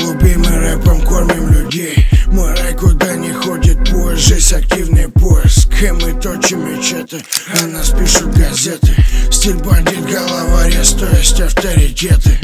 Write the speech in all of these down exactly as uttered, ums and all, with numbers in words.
голубей, мы рэпом кормим людей. Мой рай куда не ходит поезд, жизнь активный поиск. И мы точим мечеты, о нас пишут газеты. Стиль бандит, головорез, то есть авторитеты.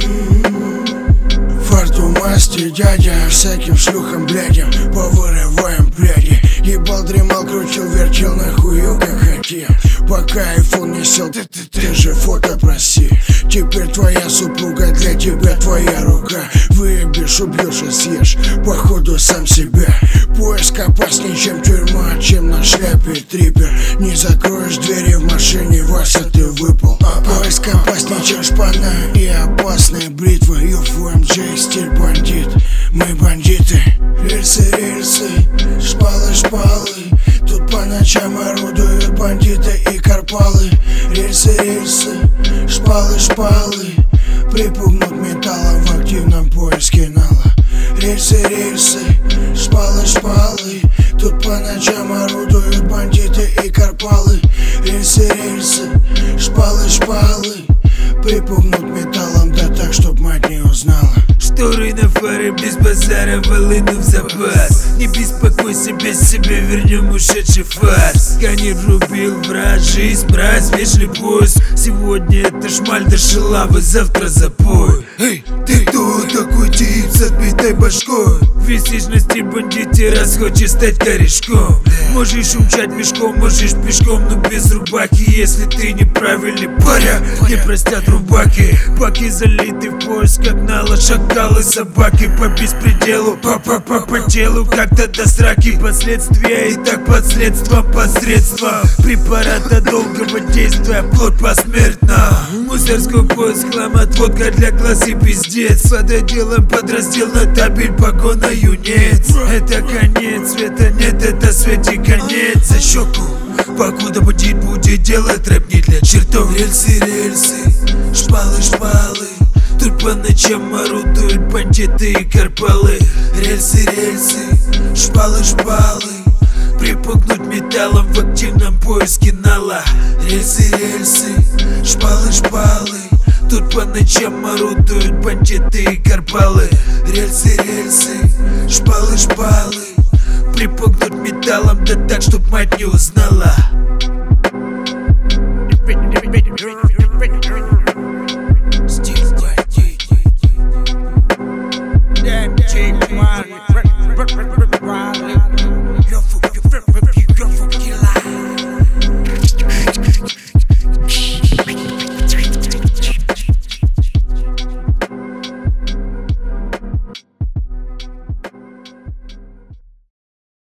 Фарту масти, дядя, всяким шлюхам, блядям повырываем пряди. Ебал, дремал, крутил, вертел, нахую, как хотел. Пока айфон не сел, ты, ты, ты же фото проси. Теперь твоя супруга, для тебя твоя рука. Выебешь, убьешь и съешь, походу сам себя. Поиск опаснее, чем тюрьма, чем на шляпе трипер. Не закроешь двери в машине, Вася, ты выпал. Поиск опаснее, чем шпана и опасная бритва. ЮФМ Джей, стиль бандит, мы бандиты. Рельсы, рельсы, шпалы, шпалы. Тут по ночам орудуют бандиты и карпалы. Рельсы, рельсы, шпалы, шпалы. Припугнут металлом в активном поиске нала. Рельсы, рельсы, шпалы, шпалы. Тут по ночам орудуют бандиты и карпалы. Рельсы, рельсы, шпалы, шпалы. Припугнут металлом, да так, чтоб мать не узнала. Шторы на фары, без базара, волыну в запас. Не беспокойся, без себя вернем ушедший фарс. Конь рубил враг, жизнь, мразь, вешли пояс. Сегодня это шмаль до шелавы, завтра запой. Эй, ты кто такой тип с отбитой башкой? Висишь на стиль бандитера, хочешь стать корешком. Можешь умчать мешком, можешь пешком, но без рубаки. Если ты неправильный паря, не простят рубаки. Баки залиты в поиск, как на шакалы собаки. По беспределу, по-по-по по телу, как-то до сраки. Последствия и так под следством, посредством препарата долгого действия, плоть посмертно. Мусорской поиск, хлам, отводка для класса и пиздец. Под отделом подраздел на табель, погона юнец. Это конец, света нет, это свети конец. За щеку, покуда бандит будет делать рэп не для чертов. Рельсы, рельсы, шпалы, шпалы. Тут по ночам орудуют бандиты и карпалы. Рельсы, рельсы, шпалы, шпалы. Припугнуть металлом в активном поиске нала. Рельсы, рельсы, шпалы, шпалы. Тут по ночам орудуют бандиты и карпалы. Рельсы, рельсы, шпалы, шпалы. Припугнуть металлом, да так, чтоб мать не узнала. Damn, cheap money.